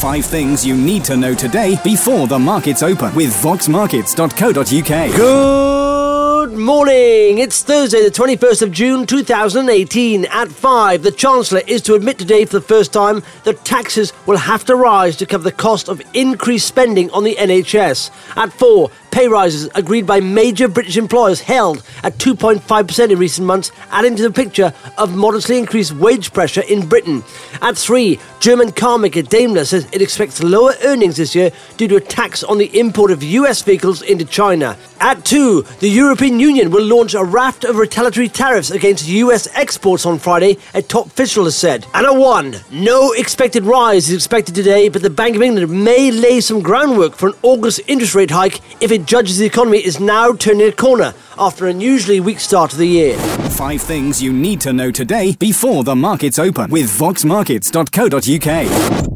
5 things you need to know today before the markets open with voxmarkets.co.uk. Good morning. It's Thursday, the 21st of June, 2018. At 5, the Chancellor is to admit today for the first time that taxes will have to rise to cover the cost of increased spending on the NHS. At 4, pay rises agreed by major British employers held at 2.5% in recent months, adding to the picture of modestly increased wage pressure in Britain. At 3, German car maker Daimler says it expects lower earnings this year due to a tax on the import of US vehicles into China. At 2, the European Union will launch a raft of retaliatory tariffs against US exports on Friday, a top official has said. And at 1, no expected rise is expected today, but the Bank of England may lay some groundwork for an August interest rate hike if it judges the economy is now turning a corner after an unusually weak start to the year. 5 things you need to know today before the markets open with voxmarkets.co.uk.